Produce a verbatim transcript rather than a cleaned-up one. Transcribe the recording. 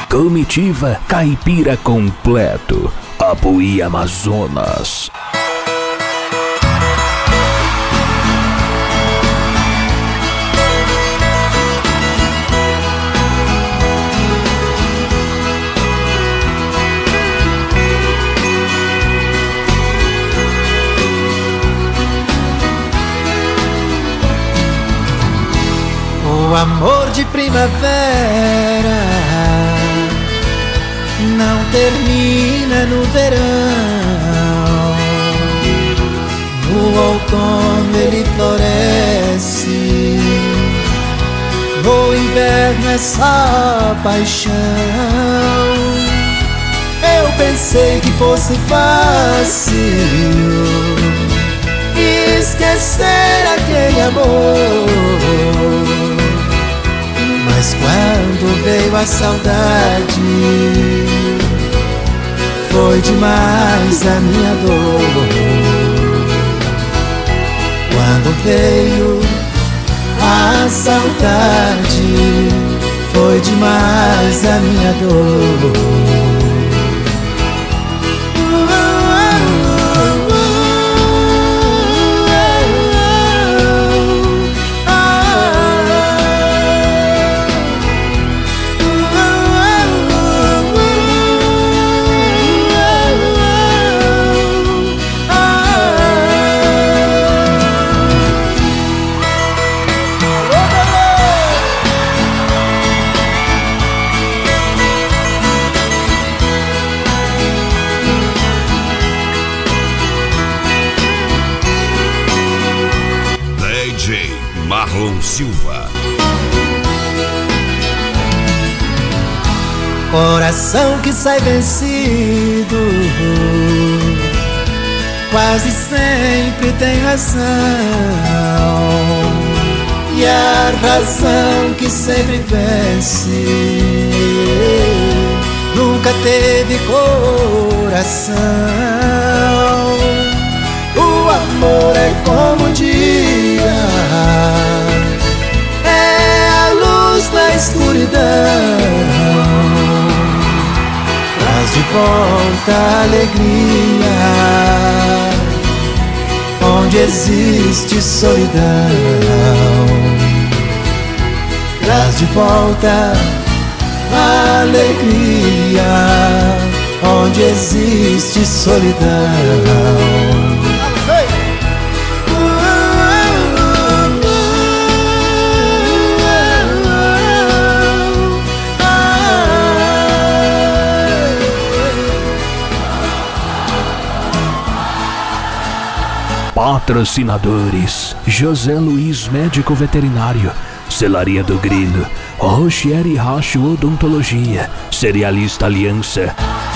Comitiva Caipira completo. Apuí Amazonas. O amor de primavera não termina no verão. No outono ele floresce, no inverno é só paixão. Eu pensei que fosse fácil esquecer aquele amor, mas quando veio a saudade, foi demais a minha dor. Quando veio a saudade, foi demais a minha dor. Marlon Silva. Coração que sai vencido quase sempre tem razão, e a razão que sempre vence nunca teve coração. O amor é como um dia, é a luz na escuridão, traz de volta a alegria onde existe solidão. Traz de volta a alegria onde existe solidão. Patrocinadores: José Luiz Médico Veterinário, Celaria do Grilo, Rochieri Racho Odontologia, Cerealista Aliança,